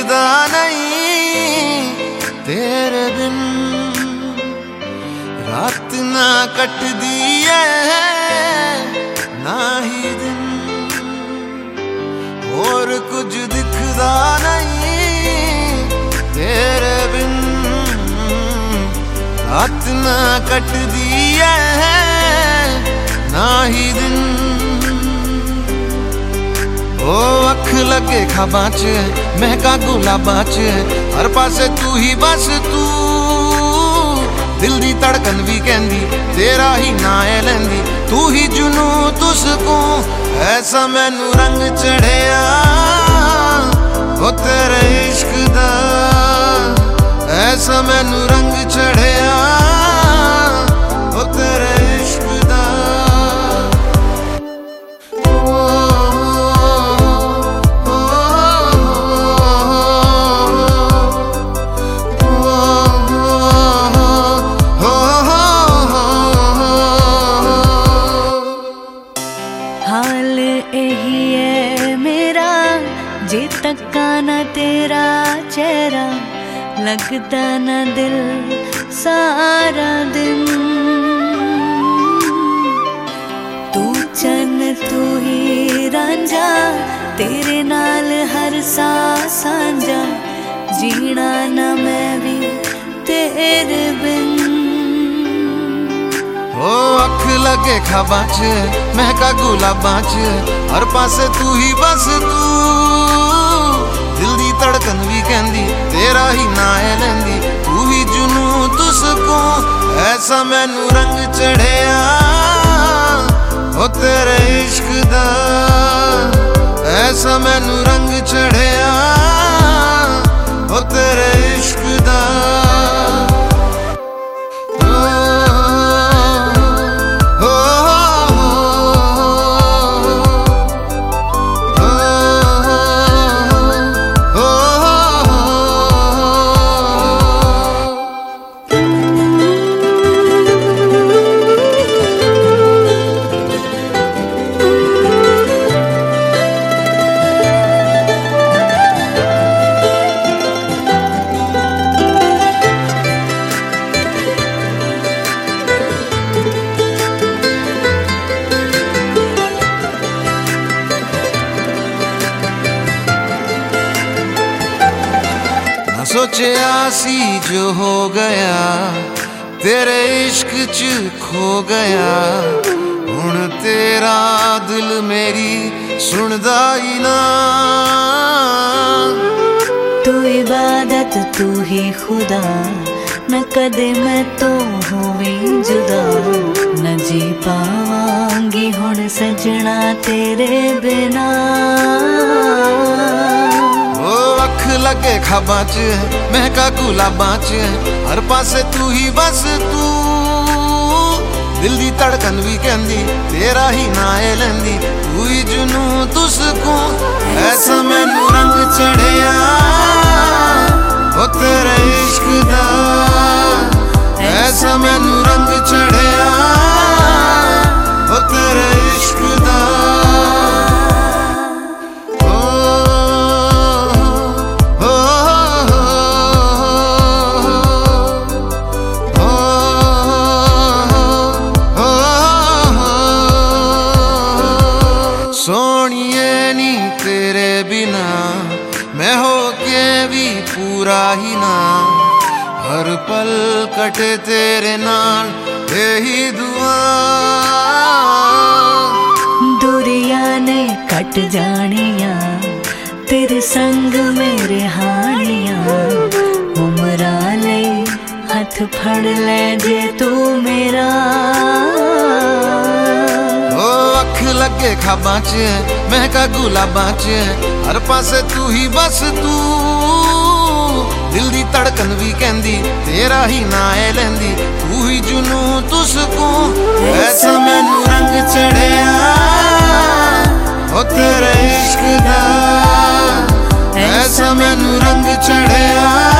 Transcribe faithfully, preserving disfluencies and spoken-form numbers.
दिखदा नहीं तेरे बिन, रात ना कटदी है ना ही दिन, और कुछ दिखदा नहीं तेरे बिन, रात ना कटदी है ना ही दिन। ओ अख लगे खाबां च महका गुलाबां च, हर पासे तू ही बस तू, दिल दी धड़कन भी कहंदी तेरा ही ना है लैंदी, तू ही जुनू तुसको ऐसा मैनू रंग चढ़िया ओ तेरे इश्क दा, ऐसा मैनू रंग चढ़िया ओ तेरे इश्क दा। हाल यही है मेरा, जे तक्का ना तेरा चेहरा, लगता ना दिल सारा दिन। तू चन तू ही रांझा, तेरे नाल हर सा सांझा, जीना ना मैं भी तेरे बिन। ओ अख लगे खाबां च महका गुलाबां च, हर पासे तू ही बस तू, दिल दी धड़कन भी कहंदी तेरा ही ना है लैंदी, तू ही जुनू तुसको ऐसा मैनू रंग चढ़िया ओ तेरे इश्क दा, ऐसा मैनू रंग चढ़िया ओ तेरे इश्क दा। सोचा सी जो हो गया तेरे इश्क च खो गया, हुण तेरा दिल मेरी सुनदा ही ना। तू इबादत तू ही खुदा, न कदे मैं तो होवी जुदा, न जी पावांगी हुण सजना तेरे बिना। अख लगे खाबां च महका गुलाबां च, हर पासे तू ही बस तू, दिल दी धड़कन भी कहंदी तेरा ही ना है लैंदी, तू ही जुनू तुसको ऐसा मैनू रंग चढ़िया ओ तेरे इश्क दा, ऐसा मैनू रंग चढ़िया ओ तेरे इश्क दा। सोनिए नी तेरे बिना मैं हो के भी पूरा ही ना, हर पल कटे तेरे नाल यही दुआ। दूरिया ने कट जानिया तेरे संग मेरे हानिया, उमरा ले हथ फड़ ले जे तू मेरा। अख लगे खाबां च महका गुलाबां च, हर पासे तू ही बस तू, दिल दी धड़कन भी कहंदी तेरा ही ना है लैंदी, तू ही जुनू तुसको ऐसा मैनू रंग चढ़िया ओ तेरे इश्क दा, ऐसा मैनू रंग चढ़िया।